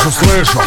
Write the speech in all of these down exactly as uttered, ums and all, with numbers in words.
вижу, слышу.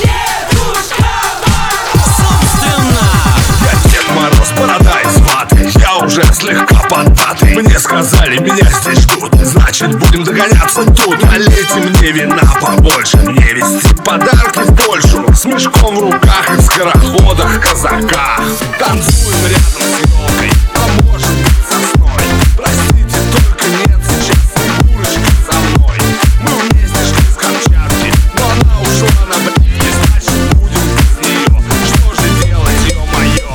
Собственно, Я Дед Мороз, борода из ваты. Я уже слегка поддатый. Мне сказали, меня здесь ждут. Значит, будем догоняться тут. Налейте мне вина побольше. Мне везти подарки в Польшу. С мешком в руках и в скороходах, казаках. Танцуем рядом с елкой, а может быть сосной. Простите, только нет сейчас Снегурочки со мной. Мы вместе шли с Камчатки, но она ушла на брюки. Значит, будем без нее. Что же делать, ё-моё?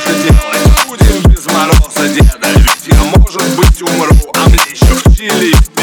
Может быть, умру, а мне еще в Чили